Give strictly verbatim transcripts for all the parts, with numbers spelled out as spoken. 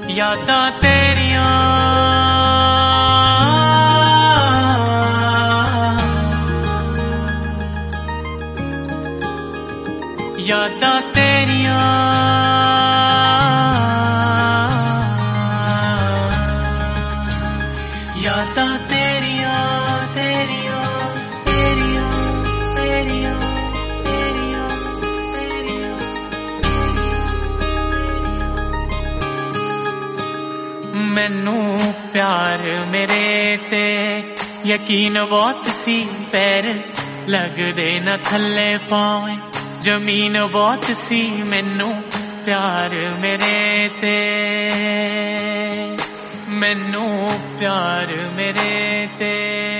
यादां तेरियां यादां तेरियां यादां तेरियां तेरियां तेरियां तेरियां तेरियां तेरियां मैनू प्यार मेरे ते यकीन बहुत सी पैर लगदे न थल्ले पावे जमीन बहुत सी मैनू प्यार मेरे ते मैनू प्यार मेरे ते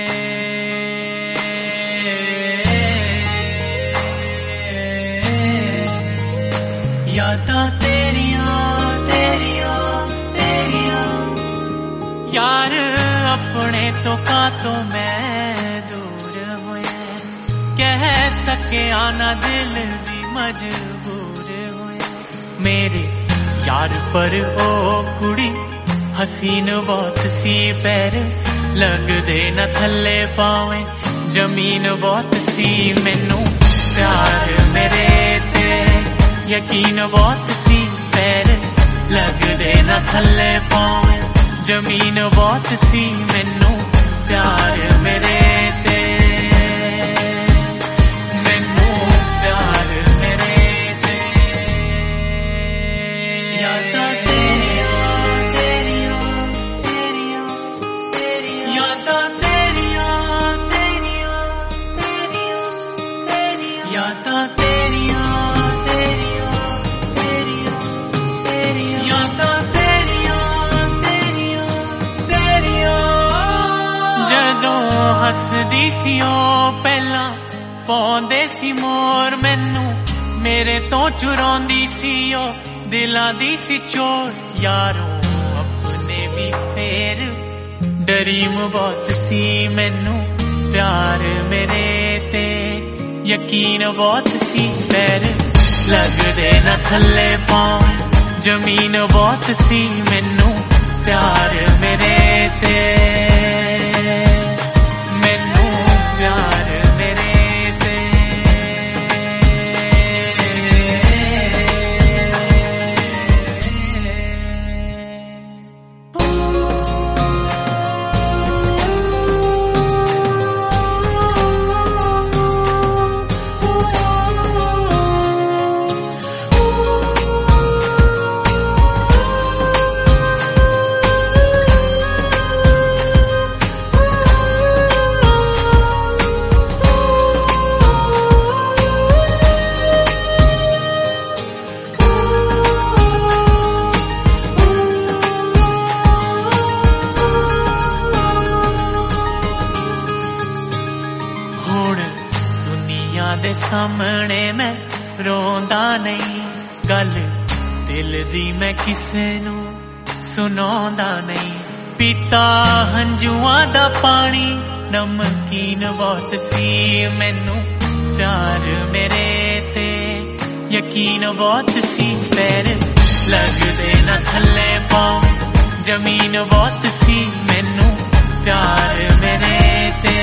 यादां तेरियां तेरियां तेरियां यार अपने तो का तो मैं दूर होया कह सके आना दिल दी मजबूर होया मेरे यार पर ओ कुड़ी हसीन बहुत सी पैर लगदे न थल्ले पावे जमीन बहुत सी मैनू प्यार मेरे ते यकीन बहुत सी पैर लगदे न थल्ले पावे जमीन बहुत सी मैनू प्यार मेरे ते मैनू प्यार मेरे ते यादां तेरियां तेरियां तेरियां तेरियां यादां तेरियां तेरियां तेरियां तेरियां यादां तेरियां तेरियां तेरियां तेरियां यादां जदों हसदी सी ओ पहला पाउंदे सी मोर मैनू मेरे तो चुरांदी सी ओ दिलां दी सी चोर यारों अपने भी फेर डरीम बहुत सी मैनू प्यार मेरे ते यकीन बहुत सी पैर लगदे न थल्ले पावे जमीन बहुत सी मैनू प्यार मेरे ते मैनू प्यार मेरे ते दे सामने मैं रोंदा नहीं गल दिल दी मैं किसे नू सुनांदा नहीं पीता हंजुआं दा पानी नमकीन बहुत सी मैनू प्यार मेरे ते यकीन बहुत सी पैर लगदे न थल्ले पावे जमीन बहुत सी मैनू प्यार मेरे ते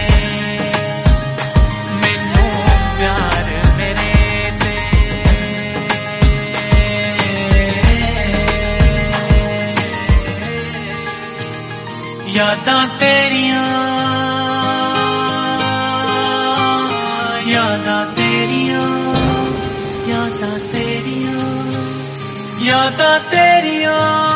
यादां तेरियां यादां तेरियां यादां तेरियां यादां तेरियां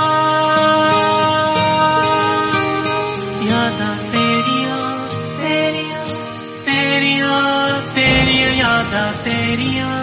यादां तेरियां तेरियां तेरियां तेरियां यादां तेरियां